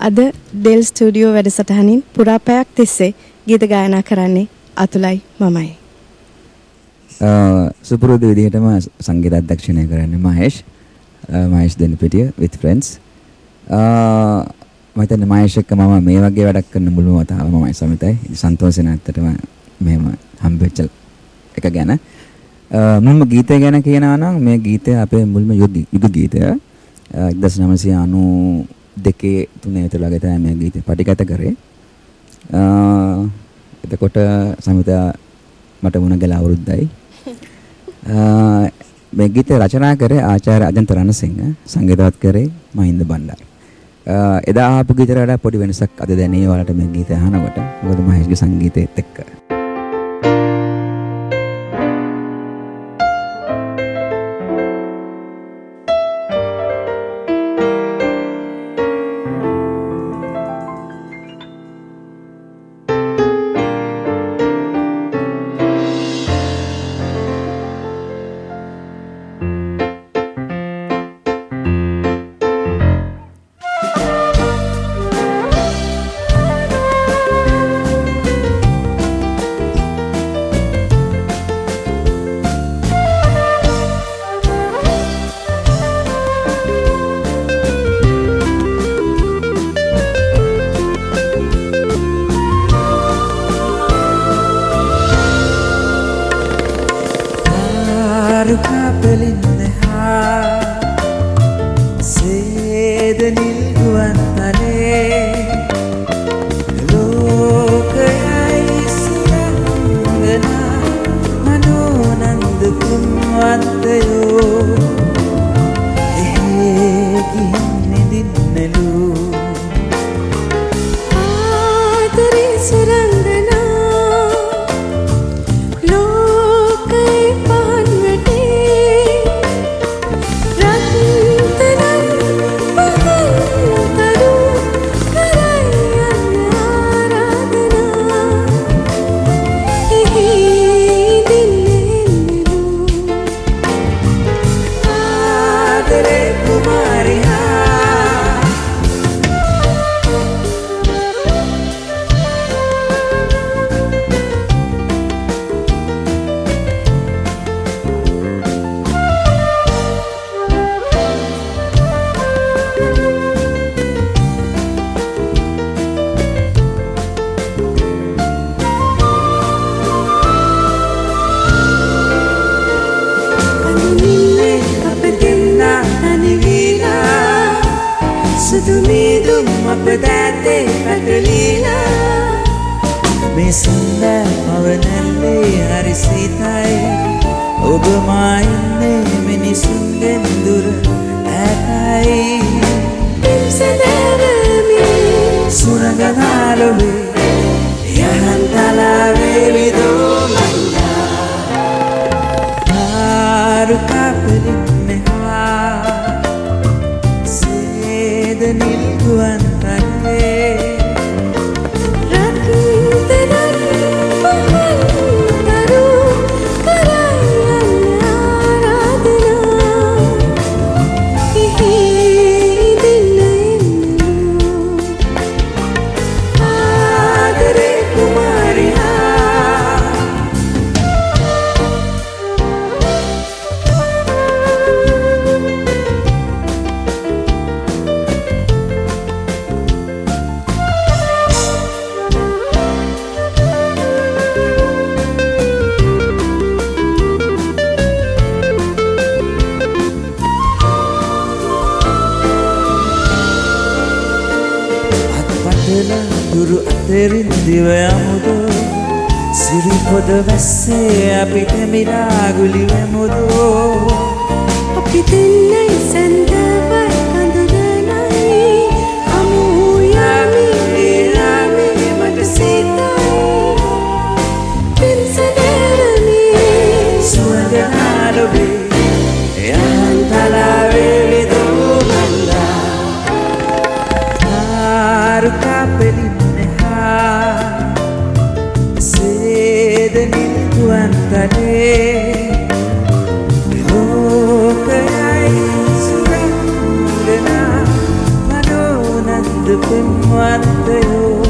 අද ඩෙල් ස්ටුඩියෝ වැඩසටහනින් පුරා පැයක් තිස්සේ ගීත ගායනා කරන්නේ අතුලයි මමයි. සුපුරුදු විදිහටම සංගීත අධ්‍යක්ෂණය කරන්නේ මහේෂ් දෙනපිටිය with friends. මම හිතන්නේ මහේෂ් එක්ක මම මේ වගේ වැඩක් කරන මුල්ම වතාව මමයි සමිතයි. සන්තෝෂෙන් ඇත්තටම මෙහෙම හම්බෙච්ච එක ගැන. මුල්ම ගීතය ගැන කියනවා නම් මේ ගීතය අපේ මුල්ම යුග ගීතය. 1992 3 විතර වගේ තමයි මේ ගීතය පටිගත කරේ. එතකොට සමිතා මට වුණ ගල අවුරුද්දයි. මේ ගීතය රචනා කරේ ආචාර්ය අජන්ත රණසිංහ, සංගීතවත් කරේ මහින්ද බණ්ඩාර. එදා ආපු ගීතයට වඩා පොඩි වෙනසක් අද දැනේ ඔයාලට මේ ගීතය අහනකොට. මොකද මහේෂ්ගේ සංගීතයත් එක්ක. දෙමු ඇත්තයෝ